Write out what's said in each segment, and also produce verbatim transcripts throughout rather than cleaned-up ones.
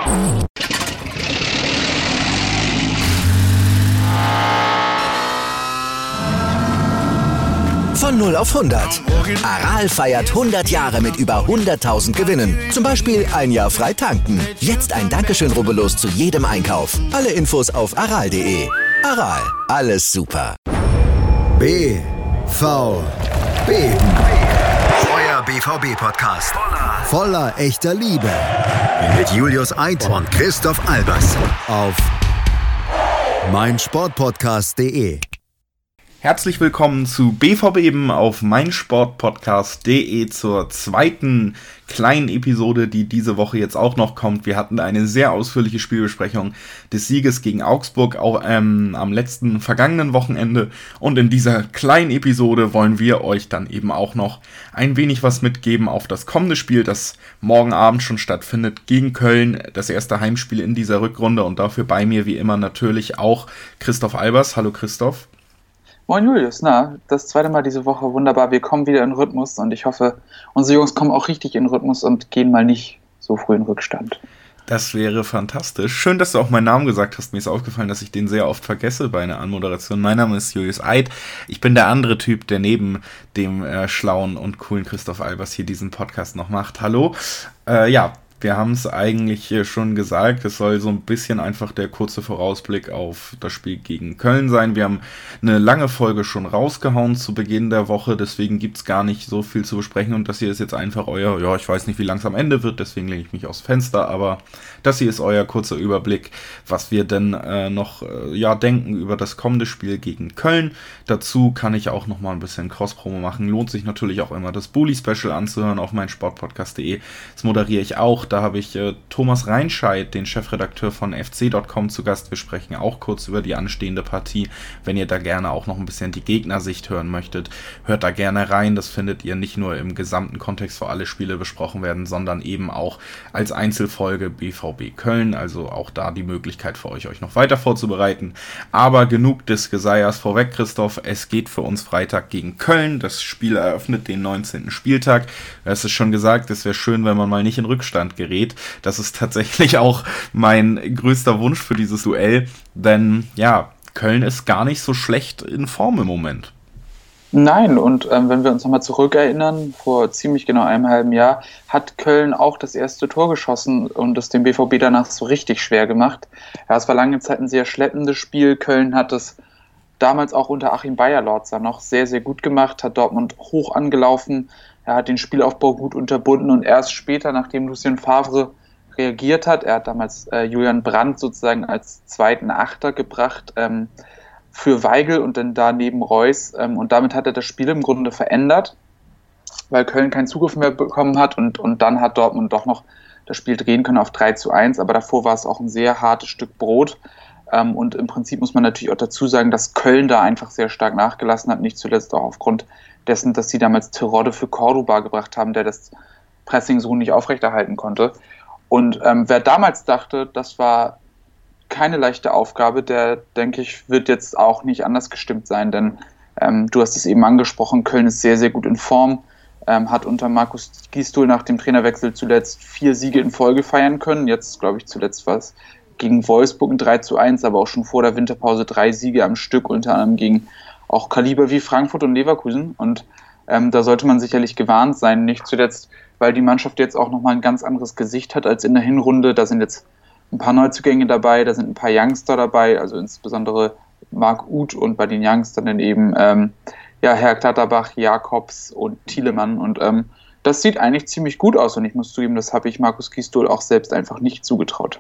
Von null auf hundert. Aral feiert hundert Jahre mit über hunderttausend Gewinnen. Zum Beispiel ein Jahr frei tanken. Jetzt ein Dankeschön, rubbellos zu jedem Einkauf. Alle Infos auf aral punkt de. Aral, alles super. B V B. Euer B V B-Podcast. Voller echter Liebe. Mit Julius Eid und Christoph Albers. Auf meinsportpodcast punkt de. Herzlich willkommen zu B V B eben auf meinsportpodcast punkt de zur zweiten kleinen Episode, die diese Woche jetzt auch noch kommt. Wir hatten eine sehr ausführliche Spielbesprechung des Sieges gegen Augsburg auch ähm, am letzten vergangenen Wochenende, und in dieser kleinen Episode wollen wir euch dann eben auch noch ein wenig was mitgeben auf das kommende Spiel, das morgen Abend schon stattfindet gegen Köln, das erste Heimspiel in dieser Rückrunde, und dafür bei mir wie immer natürlich auch Christoph Albers. Hallo Christoph. Moin Julius, na, das zweite Mal diese Woche, wunderbar, wir kommen wieder in Rhythmus und ich hoffe, unsere Jungs kommen auch richtig in Rhythmus und gehen mal nicht so früh in Rückstand. Das wäre fantastisch. Schön, dass du auch meinen Namen gesagt hast. Mir ist aufgefallen, dass ich den sehr oft vergesse bei einer Anmoderation. Mein Name ist Julius Eid. Ich bin der andere Typ, der neben dem äh, schlauen und coolen Christoph Albers hier diesen Podcast noch macht. Hallo. Äh, ja, wir haben es eigentlich schon gesagt, es soll so ein bisschen einfach der kurze Vorausblick auf das Spiel gegen Köln sein. Wir haben eine lange Folge schon rausgehauen zu Beginn der Woche, deswegen gibt es gar nicht so viel zu besprechen, und das hier ist jetzt einfach euer, ja, ich weiß nicht, wie lang es am Ende wird, deswegen lege ich mich aufs Fenster, aber das hier ist euer kurzer Überblick, was wir denn äh, noch äh, ja, denken über das kommende Spiel gegen Köln. Dazu kann ich auch noch mal ein bisschen Cross-Promo machen. Lohnt sich natürlich auch immer, das Bully-Special anzuhören auf meinsportpodcast punkt de. Das moderiere ich auch. Da habe ich äh, Thomas Reinscheid, den Chefredakteur von f c punkt com, zu Gast. Wir sprechen auch kurz über die anstehende Partie. Wenn ihr da gerne auch noch ein bisschen die Gegnersicht hören möchtet, hört da gerne rein. Das findet ihr nicht nur im gesamten Kontext, wo alle Spiele besprochen werden, sondern eben auch als Einzelfolge B V B Köln. Also auch da die Möglichkeit für euch, euch noch weiter vorzubereiten. Aber genug des Geseiers vorweg, Christoph. Es geht für uns Freitag gegen Köln. Das Spiel eröffnet den neunzehnten Spieltag. Du hast es schon gesagt, es wäre schön, wenn man mal nicht in Rückstand gerät. Das ist tatsächlich auch mein größter Wunsch für dieses Duell, denn ja, Köln ist gar nicht so schlecht in Form im Moment. Nein, und ähm, wenn wir uns nochmal zurückerinnern, vor ziemlich genau einem halben Jahr hat Köln auch das erste Tor geschossen und es dem B V B danach so richtig schwer gemacht. Ja, es war lange Zeit ein sehr schleppendes Spiel. Köln hat es damals auch unter Achim Beyer-Lorzer noch sehr, sehr gut gemacht, hat Dortmund hoch angelaufen. Er hat den Spielaufbau gut unterbunden, und erst später, nachdem Lucien Favre reagiert hat, er hat damals äh, Julian Brandt sozusagen als zweiten Achter gebracht ähm, für Weigl und dann daneben Reus, ähm, und damit hat er das Spiel im Grunde verändert, weil Köln keinen Zugriff mehr bekommen hat, und, und dann hat Dortmund doch noch das Spiel drehen können auf drei zu eins, aber davor war es auch ein sehr hartes Stück Brot. Ähm, und im Prinzip muss man natürlich auch dazu sagen, dass Köln da einfach sehr stark nachgelassen hat, nicht zuletzt auch aufgrund dessen, dass sie damals Terodde für Cordoba gebracht haben, der das Pressing so nicht aufrechterhalten konnte. Und ähm, wer damals dachte, das war keine leichte Aufgabe, der, denke ich, wird jetzt auch nicht anders gestimmt sein, denn ähm, du hast es eben angesprochen, Köln ist sehr, sehr gut in Form, ähm, hat unter Markus Gisdol nach dem Trainerwechsel zuletzt vier Siege in Folge feiern können, jetzt glaube ich zuletzt was gegen Wolfsburg ein drei zu eins, aber auch schon vor der Winterpause drei Siege am Stück, unter anderem gegen auch Kaliber wie Frankfurt und Leverkusen, und ähm, da sollte man sicherlich gewarnt sein, nicht zuletzt, weil die Mannschaft jetzt auch nochmal ein ganz anderes Gesicht hat als in der Hinrunde. Da sind jetzt ein paar Neuzugänge dabei, da sind ein paar Youngster dabei, also insbesondere Marc Uth, und bei den Youngstern dann eben ähm, ja, Herr Klatterbach, Jakobs und Thielemann, und ähm, das sieht eigentlich ziemlich gut aus, und ich muss zugeben, das habe ich Markus Gisdol auch selbst einfach nicht zugetraut.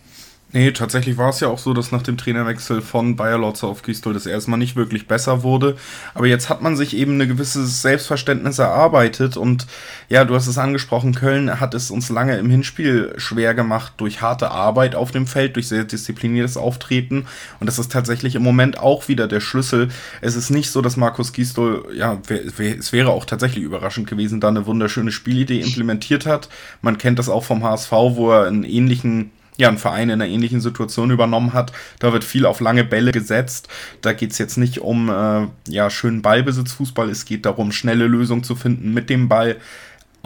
Nee, tatsächlich war es ja auch so, dass nach dem Trainerwechsel von Beyer-Lorzer auf Gisdol das erstmal nicht wirklich besser wurde. Aber jetzt hat man sich eben ein gewisses Selbstverständnis erarbeitet. Und ja, du hast es angesprochen, Köln hat es uns lange im Hinspiel schwer gemacht durch harte Arbeit auf dem Feld, durch sehr diszipliniertes Auftreten. Und das ist tatsächlich im Moment auch wieder der Schlüssel. Es ist nicht so, dass Markus Gisdol, ja, es wäre auch tatsächlich überraschend gewesen, da eine wunderschöne Spielidee implementiert hat. Man kennt das auch vom H S V, wo er einen ähnlichen ja, ein Verein in einer ähnlichen Situation übernommen hat. Da wird viel auf lange Bälle gesetzt. Da geht es jetzt nicht um äh, ja, schönen Ballbesitzfußball. Es geht darum, schnelle Lösungen zu finden mit dem Ball.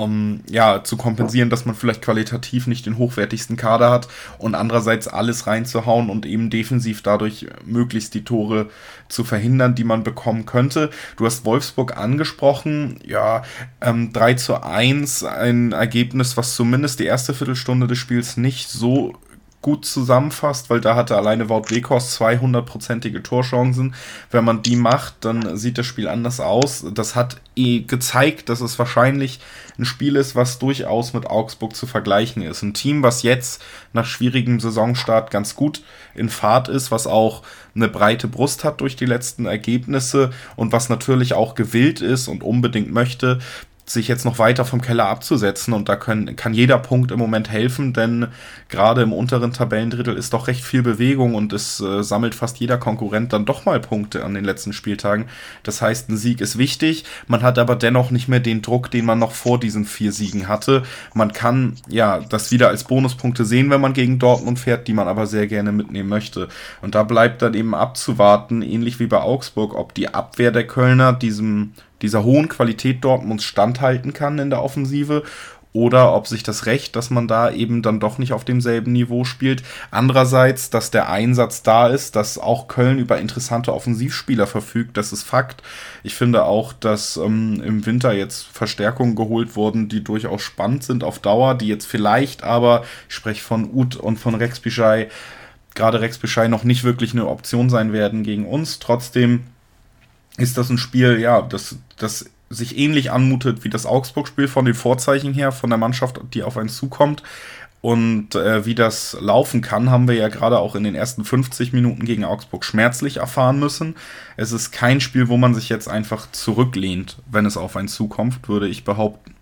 um ja zu kompensieren, dass man vielleicht qualitativ nicht den hochwertigsten Kader hat und andererseits alles reinzuhauen und eben defensiv dadurch möglichst die Tore zu verhindern, die man bekommen könnte. Du hast Wolfsburg angesprochen, ja, ähm, drei zu eins, ein Ergebnis, was zumindest die erste Viertelstunde des Spiels nicht so gut zusammenfasst, weil da hatte alleine Wout Weghorst zweihundertprozentige Torchancen. Wenn man die macht, dann sieht das Spiel anders aus. Das hat eh gezeigt, dass es wahrscheinlich ein Spiel ist, was durchaus mit Augsburg zu vergleichen ist. Ein Team, was jetzt nach schwierigem Saisonstart ganz gut in Fahrt ist, was auch eine breite Brust hat durch die letzten Ergebnisse und was natürlich auch gewillt ist und unbedingt möchte, sich jetzt noch weiter vom Keller abzusetzen, und da können, kann jeder Punkt im Moment helfen, denn gerade im unteren Tabellendrittel ist doch recht viel Bewegung und es äh, sammelt fast jeder Konkurrent dann doch mal Punkte an den letzten Spieltagen. Das heißt, ein Sieg ist wichtig, man hat aber dennoch nicht mehr den Druck, den man noch vor diesen vier Siegen hatte. Man kann ja das wieder als Bonuspunkte sehen, wenn man gegen Dortmund fährt, die man aber sehr gerne mitnehmen möchte. Und da bleibt dann eben abzuwarten, ähnlich wie bei Augsburg, ob die Abwehr der Kölner diesem dieser hohen Qualität Dortmunds standhalten kann in der Offensive oder ob sich das rächt, dass man da eben dann doch nicht auf demselben Niveau spielt. Andererseits, dass der Einsatz da ist, dass auch Köln über interessante Offensivspieler verfügt, das ist Fakt. Ich finde auch, dass ähm, im Winter jetzt Verstärkungen geholt wurden, die durchaus spannend sind auf Dauer, die jetzt vielleicht aber, ich spreche von Uth und von Rex Bischai, gerade Rex Bischai noch nicht wirklich eine Option sein werden gegen uns. Trotzdem ist das ein Spiel, ja, das, das sich ähnlich anmutet wie das Augsburg-Spiel von den Vorzeichen her, von der Mannschaft, die auf einen zukommt. Und äh, wie das laufen kann, haben wir ja gerade auch in den ersten fünfzig Minuten gegen Augsburg schmerzlich erfahren müssen. Es ist kein Spiel, wo man sich jetzt einfach zurücklehnt, wenn es auf einen zukommt, würde ich behaupten.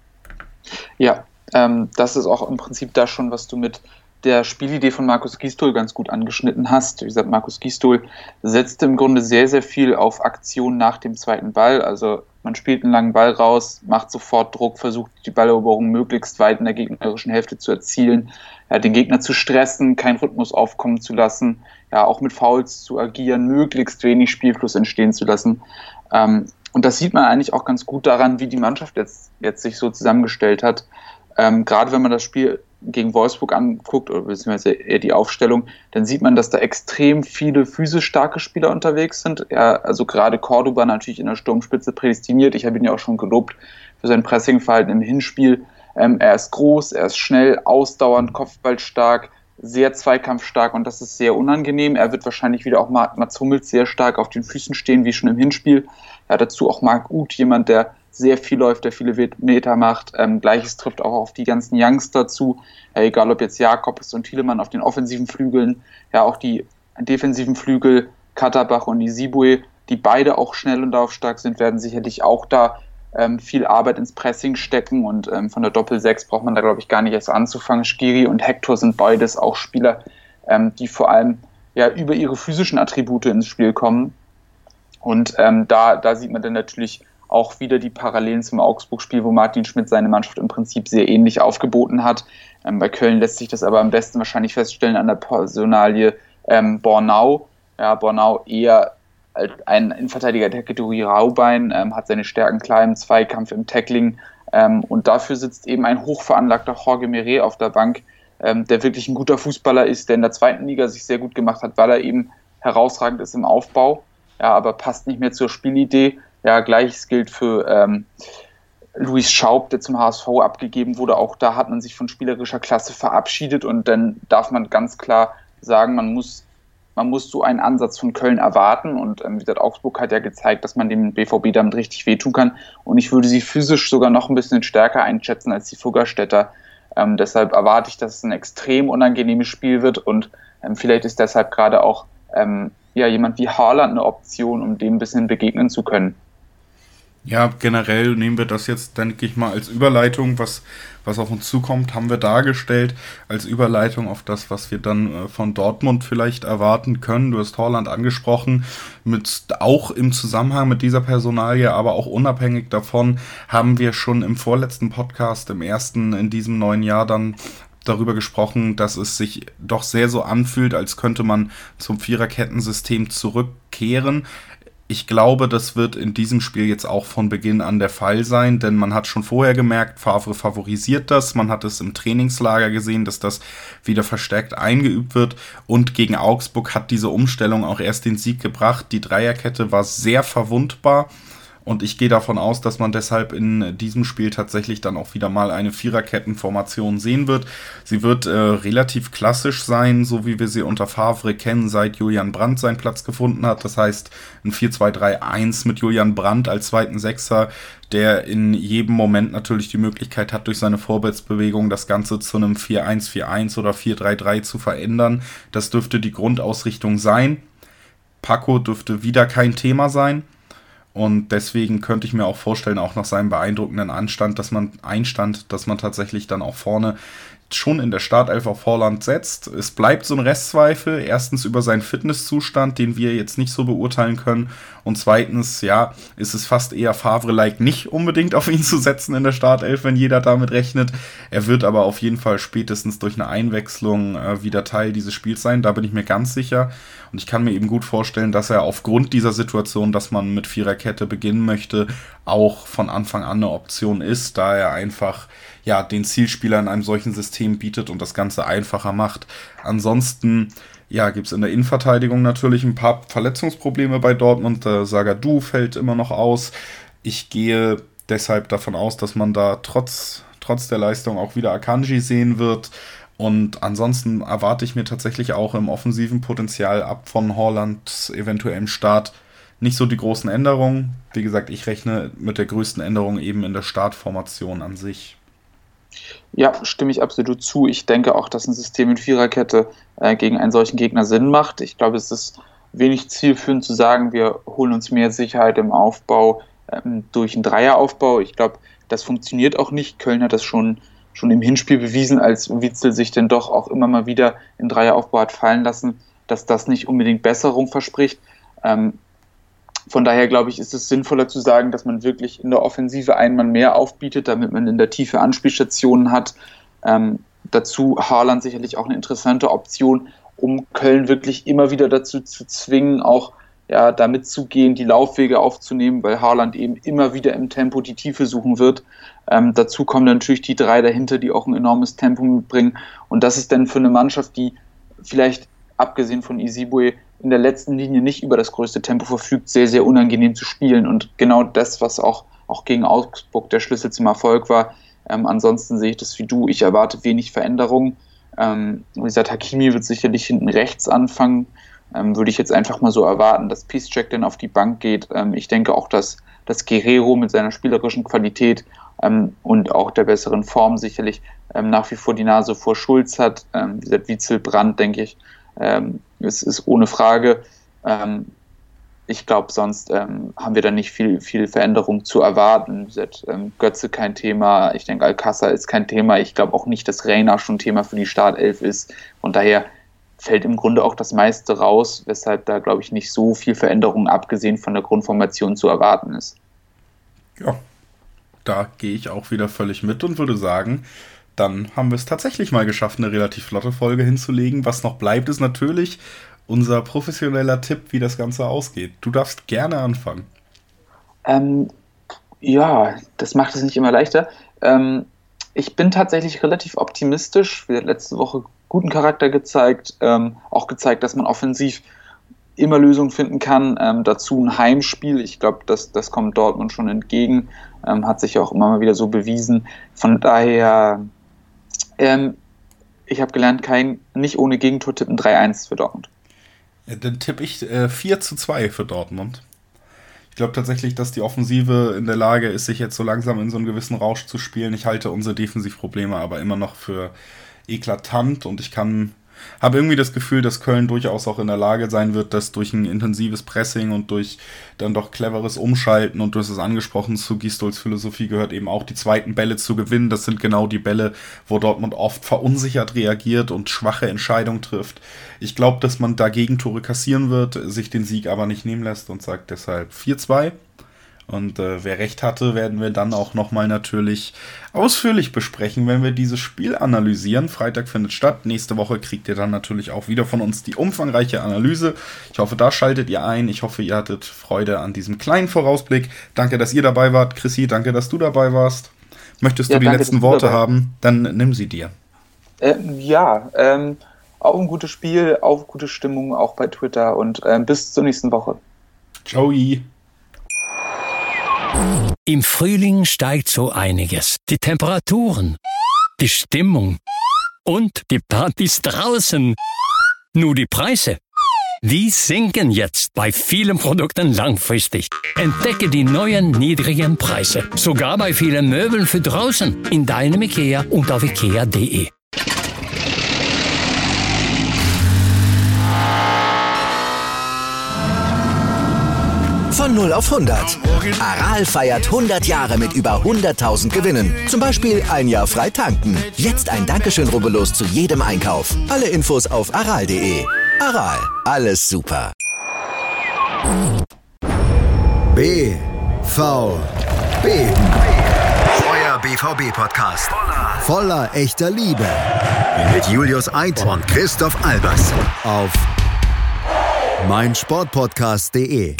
Ja, ähm, das ist auch im Prinzip das schon, was du mit der Spielidee von Markus Gisdol ganz gut angeschnitten hast. Wie gesagt, Markus Gisdol setzte im Grunde sehr, sehr viel auf Aktion nach dem zweiten Ball. Also man spielt einen langen Ball raus, macht sofort Druck, versucht die Balleroberung möglichst weit in der gegnerischen Hälfte zu erzielen, ja, den Gegner zu stressen, keinen Rhythmus aufkommen zu lassen, ja, auch mit Fouls zu agieren, möglichst wenig Spielfluss entstehen zu lassen. Ähm, und das sieht man eigentlich auch ganz gut daran, wie die Mannschaft jetzt, jetzt sich so zusammengestellt hat. Ähm, gerade wenn man das Spiel gegen Wolfsburg anguckt, oder beziehungsweise eher die Aufstellung, dann sieht man, dass da extrem viele physisch starke Spieler unterwegs sind. Ja, also gerade Cordoba natürlich in der Sturmspitze prädestiniert. Ich habe ihn ja auch schon gelobt für sein Pressingverhalten im Hinspiel. Ähm, er ist groß, er ist schnell, ausdauernd, kopfballstark, sehr zweikampfstark und das ist sehr unangenehm. Er wird wahrscheinlich wieder auch Mats Hummels sehr stark auf den Füßen stehen, wie schon im Hinspiel. Ja, dazu auch Marc Uth, jemand, der sehr viel läuft, der viele Meter macht. Ähm, Gleiches trifft auch auf die ganzen Youngster zu, ja, egal ob jetzt Jakobs und Thielemann auf den offensiven Flügeln, ja auch die defensiven Flügel, Katterbach und Isibue, die beide auch schnell und laufstark sind, werden sicherlich auch da ähm, viel Arbeit ins Pressing stecken und ähm, von der Doppel-Sechs braucht man da, glaube ich, gar nicht erst anzufangen. Skiri und Hector sind beides auch Spieler, ähm, die vor allem ja über ihre physischen Attribute ins Spiel kommen und ähm, da, da sieht man dann natürlich auch wieder die Parallelen zum Augsburg-Spiel, wo Martin Schmidt seine Mannschaft im Prinzip sehr ähnlich aufgeboten hat. Ähm, bei Köln lässt sich das aber am besten wahrscheinlich feststellen an der Personalie ähm, Bornau. Ja, Bornau eher ein Innenverteidiger der Kategorie Raubein, ähm, hat seine Stärken klar im Zweikampf, im Tackling ähm, und dafür sitzt eben ein hochveranlagter Jorge Meret auf der Bank, ähm, der wirklich ein guter Fußballer ist, der in der zweiten Liga sich sehr gut gemacht hat, weil er eben herausragend ist im Aufbau, ja, aber passt nicht mehr zur Spielidee. Ja, gleiches gilt für ähm, Luis Schaub, der zum H S V abgegeben wurde. Auch da hat man sich von spielerischer Klasse verabschiedet und dann darf man ganz klar sagen, man muss, man muss so einen Ansatz von Köln erwarten und ähm, wie gesagt, Augsburg hat ja gezeigt, dass man dem B V B damit richtig wehtun kann und ich würde sie physisch sogar noch ein bisschen stärker einschätzen als die Fuggerstädter. Ähm, deshalb erwarte ich, dass es ein extrem unangenehmes Spiel wird und ähm, vielleicht ist deshalb gerade auch ähm, ja, jemand wie Haaland eine Option, um dem ein bisschen begegnen zu können. Ja, generell nehmen wir das jetzt, denke ich mal, als Überleitung, was, was auf uns zukommt, haben wir dargestellt, als Überleitung auf das, was wir dann äh, von Dortmund vielleicht erwarten können. Du hast Haaland angesprochen, mit, auch im Zusammenhang mit dieser Personalie, aber auch unabhängig davon, haben wir schon im vorletzten Podcast, im ersten in diesem neuen Jahr dann darüber gesprochen, dass es sich doch sehr so anfühlt, als könnte man zum Viererkettensystem zurückkehren. Ich glaube, das wird in diesem Spiel jetzt auch von Beginn an der Fall sein, denn man hat schon vorher gemerkt, Favre favorisiert das, man hat es im Trainingslager gesehen, dass das wieder verstärkt eingeübt wird und gegen Augsburg hat diese Umstellung auch erst den Sieg gebracht. Die Dreierkette war sehr verwundbar. Und ich gehe davon aus, dass man deshalb in diesem Spiel tatsächlich dann auch wieder mal eine Viererkettenformation sehen wird. Sie wird äh, relativ klassisch sein, so wie wir sie unter Favre kennen, seit Julian Brandt seinen Platz gefunden hat. Das heißt, ein vier zwei drei eins mit Julian Brandt als zweiten Sechser, der in jedem Moment natürlich die Möglichkeit hat, durch seine Vorwärtsbewegung das Ganze zu einem vier eins vier eins oder vier drei drei zu verändern. Das dürfte die Grundausrichtung sein. Paco dürfte wieder kein Thema sein. Und deswegen könnte ich mir auch vorstellen, auch nach seinem beeindruckenden Anstand, dass man Einstand, dass man tatsächlich dann auch vorne schon in der Startelf auf Haaland setzt. Es bleibt so ein Restzweifel. Erstens über seinen Fitnesszustand, den wir jetzt nicht so beurteilen können. Und zweitens, ja, ist es fast eher Favre-like, nicht unbedingt auf ihn zu setzen in der Startelf, wenn jeder damit rechnet. Er wird aber auf jeden Fall spätestens durch eine Einwechslung äh, wieder Teil dieses Spiels sein. Da bin ich mir ganz sicher. Und ich kann mir eben gut vorstellen, dass er aufgrund dieser Situation, dass man mit Viererkette beginnen möchte, auch von Anfang an eine Option ist, da er einfach ja den Zielspieler in einem solchen System bietet und das Ganze einfacher macht. Ansonsten ja, gibt es in der Innenverteidigung natürlich ein paar Verletzungsprobleme bei Dortmund. Der Zagadou fällt immer noch aus. Ich gehe deshalb davon aus, dass man da trotz, trotz der Leistung auch wieder Akanji sehen wird. Und ansonsten erwarte ich mir tatsächlich auch im offensiven Potenzial ab von Haaland eventuellem Start nicht so die großen Änderungen. Wie gesagt, ich rechne mit der größten Änderung eben in der Startformation an sich. Ja, stimme ich absolut zu. Ich denke auch, dass ein System mit Viererkette äh, gegen einen solchen Gegner Sinn macht. Ich glaube, es ist wenig zielführend zu sagen, wir holen uns mehr Sicherheit im Aufbau ähm, durch einen Dreieraufbau. Ich glaube, das funktioniert auch nicht. Köln hat das schon schon im Hinspiel bewiesen, als Witsel sich denn doch auch immer mal wieder in Dreieraufbau hat fallen lassen, dass das nicht unbedingt Besserung verspricht. Ähm, von daher, glaube ich, ist es sinnvoller zu sagen, dass man wirklich in der Offensive einen Mann mehr aufbietet, damit man in der Tiefe Anspielstationen hat. Ähm, dazu Haaland sicherlich auch eine interessante Option, um Köln wirklich immer wieder dazu zu zwingen, auch ja, damit zu gehen, die Laufwege aufzunehmen, weil Haaland eben immer wieder im Tempo die Tiefe suchen wird. Ähm, dazu kommen natürlich die drei dahinter, die auch ein enormes Tempo mitbringen. Und das ist dann für eine Mannschaft, die vielleicht, abgesehen von Isibue, in der letzten Linie nicht über das größte Tempo verfügt, sehr, sehr unangenehm zu spielen. Und genau das, was auch, auch gegen Augsburg der Schlüssel zum Erfolg war. Ähm, ansonsten sehe ich das wie du. Ich erwarte wenig Veränderungen. Ähm, wie gesagt, Hakimi wird sicherlich hinten rechts anfangen. Ähm, würde ich jetzt einfach mal so erwarten, dass Piszczek dann auf die Bank geht. Ähm, ich denke auch, dass, dass Guerreiro mit seiner spielerischen Qualität ähm, und auch der besseren Form sicherlich ähm, nach wie vor die Nase vor Schulz hat. Ähm, wie gesagt, Witsel, Brandt, denke ich, ähm, ist, ist ohne Frage. Ähm, ich glaube, sonst ähm, haben wir da nicht viel, viel Veränderung zu erwarten. Wie gesagt, ähm, Götze kein Thema, ich denke, Alcázar ist kein Thema. Ich glaube auch nicht, dass Reina schon Thema für die Startelf ist. Von daher fällt im Grunde auch das meiste raus, weshalb da, glaube ich, nicht so viel Veränderung abgesehen von der Grundformation zu erwarten ist. Ja, da gehe ich auch wieder völlig mit und würde sagen, dann haben wir es tatsächlich mal geschafft, eine relativ flotte Folge hinzulegen. Was noch bleibt, ist natürlich unser professioneller Tipp, wie das Ganze ausgeht. Du darfst gerne anfangen. Ähm, ja, das macht es nicht immer leichter. Ähm, ich bin tatsächlich relativ optimistisch. Wir haben letzte Woche guten Charakter gezeigt, ähm, auch gezeigt, dass man offensiv immer Lösungen finden kann. Ähm, dazu ein Heimspiel. Ich glaube, das, das kommt Dortmund schon entgegen. Ähm, hat sich auch immer mal wieder so bewiesen. Von daher, ähm, ich habe gelernt, kein nicht ohne Gegentor tippen, drei eins für Dortmund. Ja, dann tippe ich äh, vier zu zwei für Dortmund. Ich glaube tatsächlich, dass die Offensive in der Lage ist, sich jetzt so langsam in so einen gewissen Rausch zu spielen. Ich halte unsere Defensivprobleme aber immer noch für eklatant und ich kann habe irgendwie das Gefühl, dass Köln durchaus auch in der Lage sein wird, das durch ein intensives Pressing und durch dann doch cleveres Umschalten, und du hast es angesprochen, zu Gistols Philosophie gehört eben auch, die zweiten Bälle zu gewinnen. Das sind genau die Bälle, wo Dortmund oft verunsichert reagiert und schwache Entscheidungen trifft. Ich glaube, dass man da Gegentore kassieren wird, sich den Sieg aber nicht nehmen lässt und sagt deshalb vier zwei. Und äh, wer recht hatte, werden wir dann auch nochmal natürlich ausführlich besprechen, wenn wir dieses Spiel analysieren. Freitag findet statt. Nächste Woche kriegt ihr dann natürlich auch wieder von uns die umfangreiche Analyse. Ich hoffe, da schaltet ihr ein. Ich hoffe, ihr hattet Freude an diesem kleinen Vorausblick. Danke, dass ihr dabei wart. Chrissy, danke, dass du dabei warst. Möchtest du ja, die danke, letzten Worte haben? Dann nimm sie dir. Äh, ja, ähm, auf ein gutes Spiel, auf gute Stimmung, auch bei Twitter und äh, bis zur nächsten Woche. Ciao. Im Frühling steigt so einiges. Die Temperaturen, die Stimmung und die Partys draußen. Nur die Preise, die sinken jetzt bei vielen Produkten langfristig. Entdecke die neuen niedrigen Preise. Sogar bei vielen Möbeln für draußen. In deinem IKEA und auf ikea punkt de. Von null auf hundert. Aral feiert hundert Jahre mit über hunderttausend Gewinnen. Zum Beispiel ein Jahr frei tanken. Jetzt ein Dankeschön, rubbellos zu jedem Einkauf. Alle Infos auf aral punkt de. Aral, alles super. B V Beben. Euer B V B-Podcast. Voller echter Liebe. Mit Julius Eid und Christoph Albers. Auf meinsportpodcast punkt de.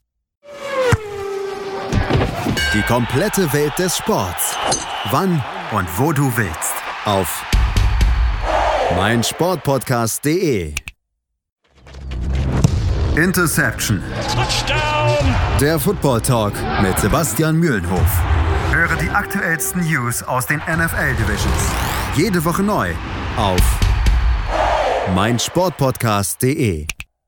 Die komplette Welt des Sports. Wann und wo du willst. Auf meinsportpodcast punkt de. Interception. Touchdown. Der Football Talk mit Sebastian Mühlenhof. Höre die aktuellsten News aus den N F L Divisions. Jede Woche neu auf meinsportpodcast punkt de.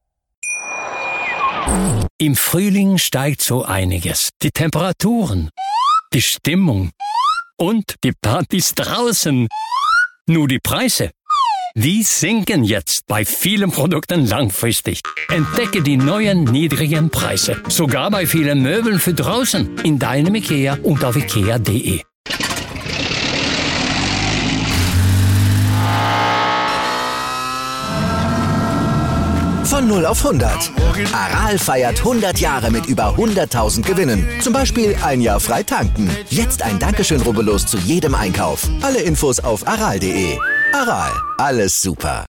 Im Frühling steigt so einiges. Die Temperaturen, die Stimmung und die Partys draußen. Nur die Preise, die sinken jetzt bei vielen Produkten langfristig. Entdecke die neuen niedrigen Preise. Sogar bei vielen Möbeln für draußen. In deinem IKEA und auf ikea punkt de. Von null auf hundert. Aral feiert hundert Jahre mit über hunderttausend Gewinnen. Zum Beispiel ein Jahr frei tanken. Jetzt ein Dankeschön, rubbellos zu jedem Einkauf. Alle Infos auf aral punkt de. Aral, alles super.